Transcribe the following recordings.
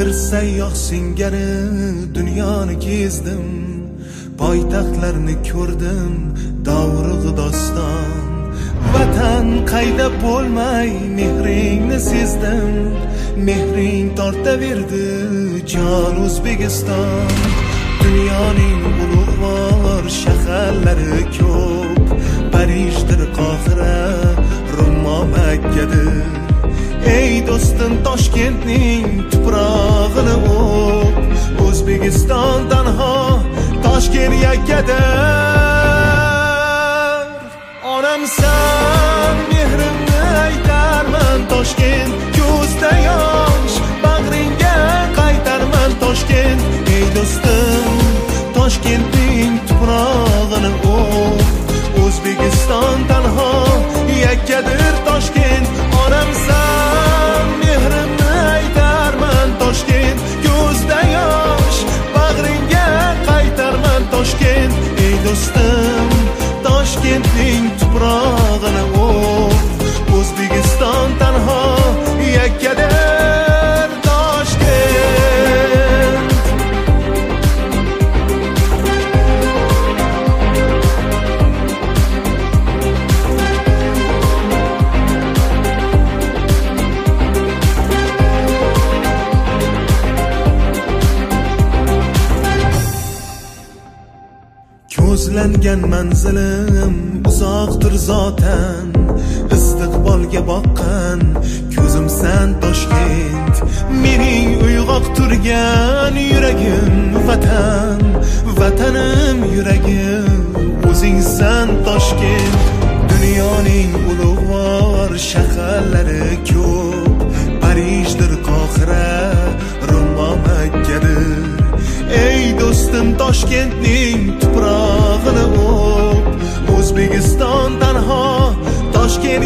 bir sayyoh singari dunyoni kezdim, poytaxtlarni ko'rdim, davri doston. Vatan qayda bo'lmay mehringni sezdim, mehring tortaverdi jon O'zbekiston. Dunyoning ulug'vor shaharlari ko'p, Parijdir, Qohira, Rummo, Makkadir. Ey do'stim, Toshkentning tuprog'ini o'p, O'zbekiston tanho, Toshkent yakkadir. Onamsan, mehrimni aytarman, Toshkent ko'zda yosh, bag'ringga qaytarman, Toshkent. Ey do'stim, Toshkentning tuprog'ini o'p, O'zbekiston tanho, yakkadir, Toshkent. Onamsan, mehrimni aytarman, Toshkent ko'zda yosh, bag'ringga qaytarman, Toshkent. Ey do'stim, Toshkentning tuprog'ini o'p, O'zbekiston tanho, yakkadir, Toshkent. Ko'zlangan manzilim uzoqdir zotan, istiqbolga boqqan ko'zimsan, Toshkent. Mening uyg'oq turgan yuragim vatan, vatanim yuragim o'zingsan, Toshkent. Dunyoning ulug'vor shaharlari ko'p, Parijdir, Qohira, Rummo, Makkadir. Ey do'stim, Toshkentning tuprog'ini o'p, O'zbekiston tanho, Toshkent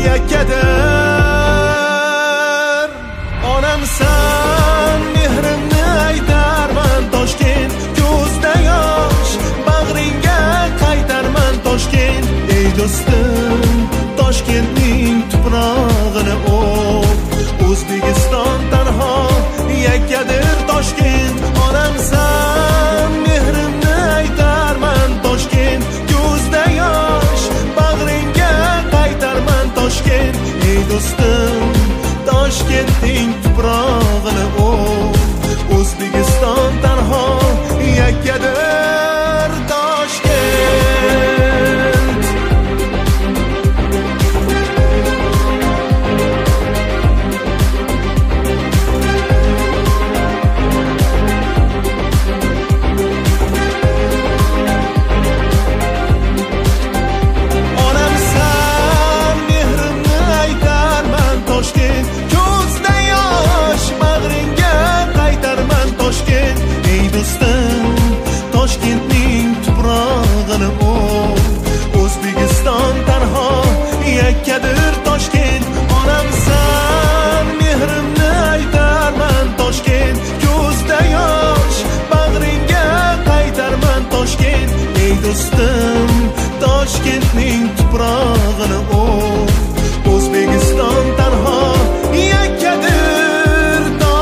yakkadir. Onamsan, mehrimni aytarman, Toshkent ko'zda yosh, bag'ringga qaytarman, Toshkent. Ey do'stim, Toshkentning tuprog'ini o'p, O'zbekiston tanho, yakkadir, Toshkent. Onamsan, mehrimni aytarman, Toshkent ko'zda yosh, bag'ringga qaytarman, Toshkent. Ey do'stim, Toshkentning tuprog'ini o'p, O'zbekiston tanho, yakkadir, Toshkent. Onamsan, mehrimni aytarman, Toshkent ko'zda yosh, bag'ringga qaytarman, Toshkent. Ey do'stim, Toshkentning tuprog'ini o'p, O'zbekiston tanho, yakkadir, Toshkent. Onamsan, mehrimni aytarman, Toshkent ko'zda yosh, bag'ringga qaytarman, Toshkent. Ey do'stim, Toshkentning tuprog'ini o'p, O'zbekiston tanho, yakkadir,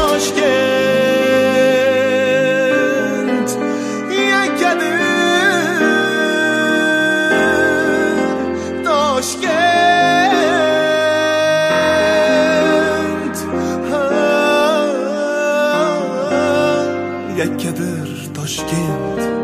Toshkent, yakkadir, Toshkent, yakkadir, Toshkent.